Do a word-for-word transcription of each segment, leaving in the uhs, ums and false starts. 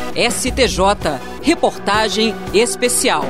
S T J, reportagem especial.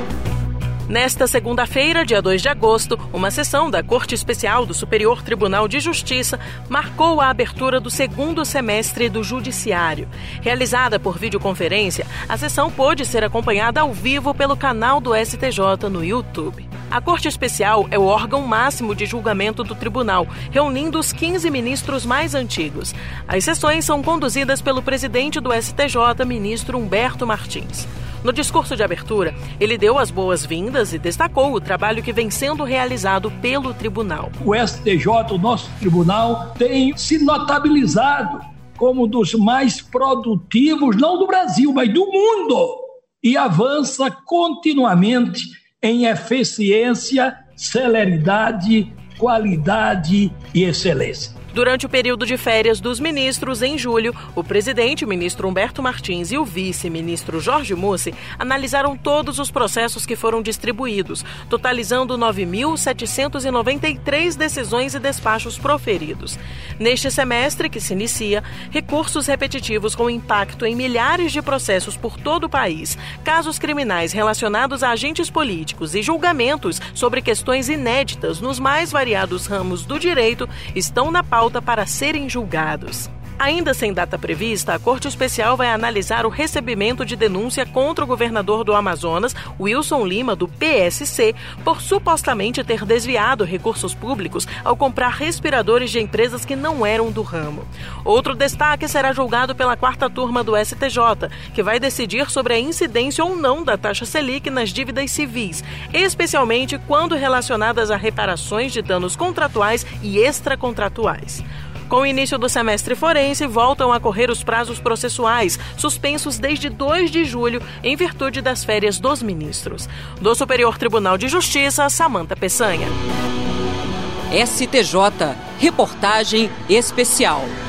Nesta segunda-feira, dia dois de agosto, uma sessão da Corte Especial do Superior Tribunal de Justiça marcou a abertura do segundo semestre do Judiciário. Realizada por videoconferência, a sessão pôde ser acompanhada ao vivo pelo canal do S T J no YouTube. A Corte Especial é o órgão máximo de julgamento do tribunal, reunindo os quinze ministros mais antigos. As sessões são conduzidas pelo presidente do S T J, ministro Humberto Martins. No discurso de abertura, ele deu as boas-vindas e destacou o trabalho que vem sendo realizado pelo tribunal. O S T J, o nosso tribunal, tem se notabilizado como um dos mais produtivos, não do Brasil, mas do mundo, e avança continuamente em eficiência, celeridade, qualidade e excelência. Durante o período de férias dos ministros, em julho, o presidente, ministro Humberto Martins, e o vice-ministro Jorge Mussi analisaram todos os processos que foram distribuídos, totalizando nove mil setecentas e noventa e três decisões e despachos proferidos. Neste semestre, que se inicia, recursos repetitivos com impacto em milhares de processos por todo o país, casos criminais relacionados a agentes políticos e julgamentos sobre questões inéditas nos mais variados ramos do direito estão na pauta para serem julgados. Ainda sem data prevista, a Corte Especial vai analisar o recebimento de denúncia contra o governador do Amazonas, Wilson Lima, do P S C, por supostamente ter desviado recursos públicos ao comprar respiradores de empresas que não eram do ramo. Outro destaque será julgado pela quarta turma do S T J, que vai decidir sobre a incidência ou não da taxa Selic nas dívidas civis, especialmente quando relacionadas a reparações de danos contratuais e extracontratuais. Com o início do semestre forense, voltam a correr os prazos processuais, suspensos desde dois de julho, em virtude das férias dos ministros. Do Superior Tribunal de Justiça, Samanta Peçanha. S T J, reportagem especial.